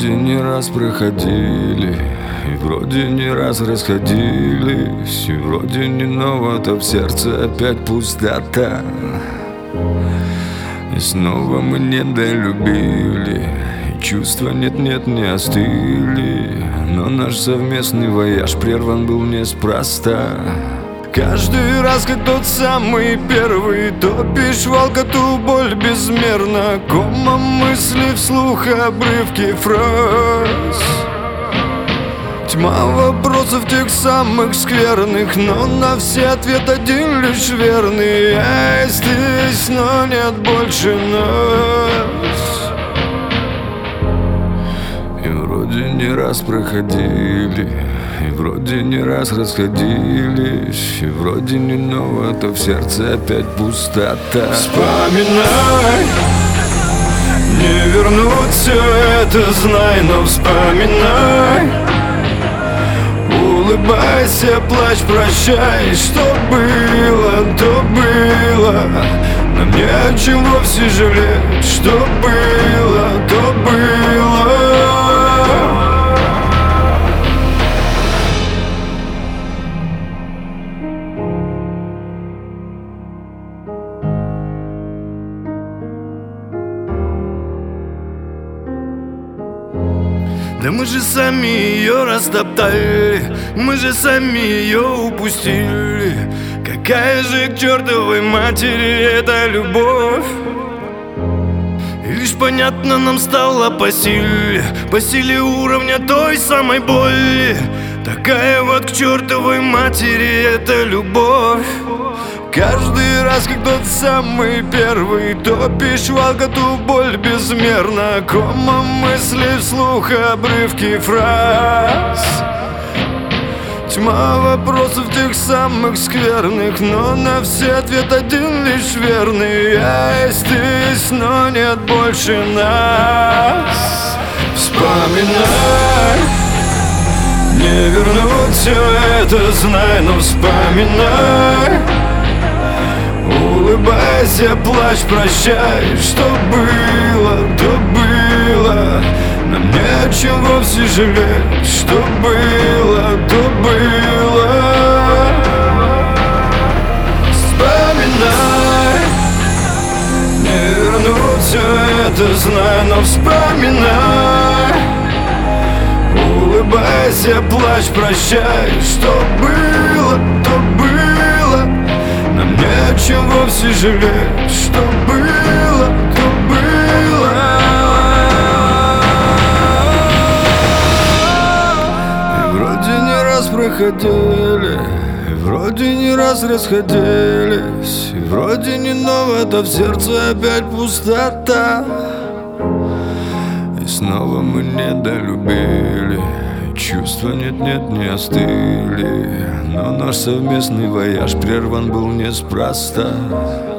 вроде не раз проходили, и вроде не раз расходились, и вроде не ново-то в сердце опять пустота. И снова мы недолюбили, и чувства нет-нет не остыли, но наш совместный вояж прерван был неспроста. Каждый раз, как тот самый первый, топишь в алкоту боль безмерно, комом мысли вслух, обрывки фраз. Тьма вопросов тех самых скверных, но на все ответ один лишь верный. Я здесь, но нет больше нас. И вроде не раз проходили, и вроде не раз расходились, и вроде не ново, то в сердце опять пустота. Вспоминай, не вернуть все это, знай, но вспоминай. Улыбайся, плачь, прощай, что было, то было. Нам не о чем вовсе жалеть, что было, то было. Да мы же сами ее растоптали, мы же сами ее упустили. Какая же к чертовой матери эта любовь? И лишь понятно нам стало по силе уровня той самой боли. Такая вот к чертовой матери эта любовь. Каждый раз, как тот самый первый, топишь в алкоту боль безмерно, комом мысли вслух, обрывки фраз. Тьма вопросов тех самых скверных, но на все ответ один лишь верный. Я здесь, но нет больше нас. Вспоминай, не вернуть все это, знай, но вспоминай. Улыбайся, плачь, прощай, что было, то было. Нам не о чем вовсе жалеть, что было, то было. Вспоминай, не вернуть все это, знай, но вспоминай. Улыбайся, плачь, прощай, что было, то было. Нам не о чем вовсе жалеть, что было, то было. И вроде не раз проходили, и вроде не раз расходились, и вроде не ново, да в сердце опять пустота. И снова мы недолюбили, чувства нет-нет не остыли, но наш совместный вояж прерван был неспроста.